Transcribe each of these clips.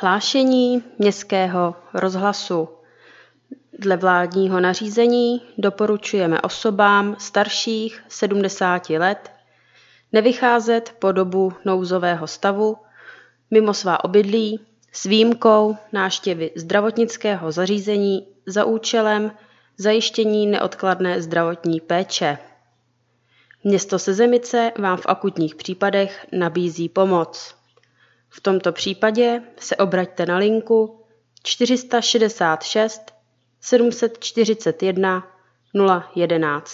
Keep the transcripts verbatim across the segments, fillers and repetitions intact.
Hlášení Městského rozhlasu. Dle vládního nařízení doporučujeme osobám starších sedmdesáti let nevycházet po dobu nouzového stavu mimo svá obydlí s výjimkou návštěvy zdravotnického zařízení za účelem zajištění neodkladné zdravotní péče. Město Sezemice vám v akutních případech nabízí pomoc. V tomto případě se obraťte na linku čtyři šedesát šest sedm set čtyřicet jedna nula jedenáct.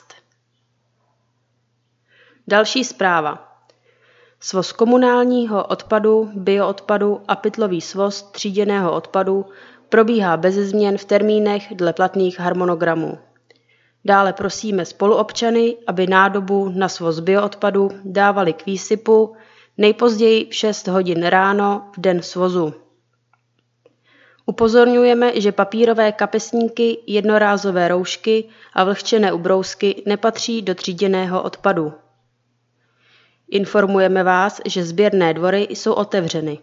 Další zpráva. Svoz komunálního odpadu, bioodpadu a pytlový svoz tříděného odpadu probíhá beze změn v termínech dle platných harmonogramů. Dále prosíme spoluobčany, aby nádobu na svoz bioodpadu dávali k výsypu nejpozději v šest hodin ráno v den svozu. Upozorňujeme, že papírové kapesníky, jednorázové roušky a vlhčené ubrousky nepatří do tříděného odpadu. Informujeme vás, že sběrné dvory jsou otevřeny.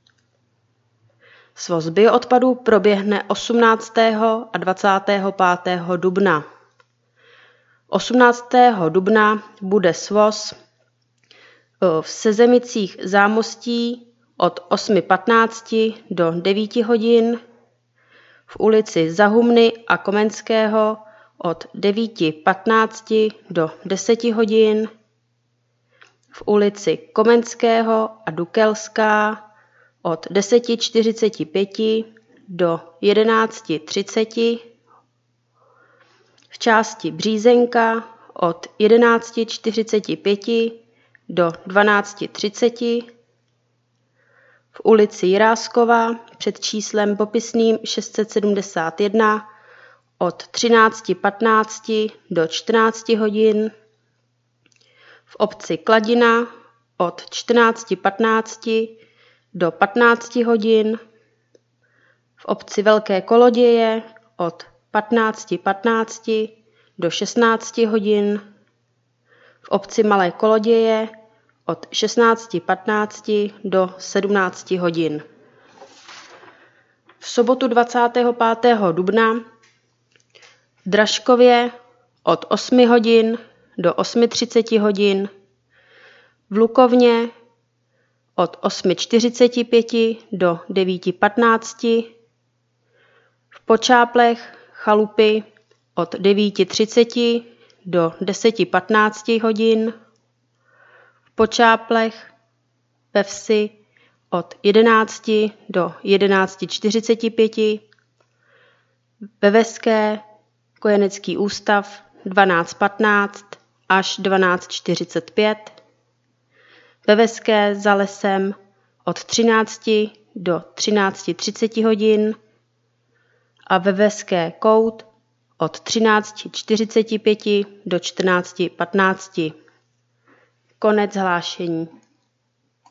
Svoz bioodpadu proběhne osmnáctého a dvacátého pátého dubna. osmnáctého dubna bude svoz v Sezemicích Zámostí od osm patnáct do devět hodin, v ulici Zahumny a Komenského od devět patnáct do deset hodin, v ulici Komenského a Dukelská od deset čtyřicet pět do jedenáct třicet, v části Břízenka od jedenáct čtyřicet pět do dvanáct třicet, v ulici Jiráskova před číslem popisným šest set sedmdesát jedna od třináct patnáct do čtrnáct hodin, v obci Kladina od čtrnáct patnáct do patnáct hodin, v obci Velké Koloděje od patnáct patnáct do šestnáct hodin, v obci Malé Koloděje od šestnáct patnáct do sedmnáct hodin. V sobotu dvacátého pátého dubna v Dražkově od osm hodin do osm třicet hodin, v Lukovně od osm čtyřicet pět do devět patnáct, v Počáplech Chalupy od devět třicet do deset patnáct hodin, v Počáplech ve Vsi od jedenáct do jedenáct čtyřicet pět, ve Veské kojenecký ústav dvanáct patnáct až dvanáct čtyřicet pět, ve Veské za lesem od třináct do třináct třicet hodin a ve Veské Kout od třináct čtyřicet pět do čtrnáct patnáct. Konec hlášení.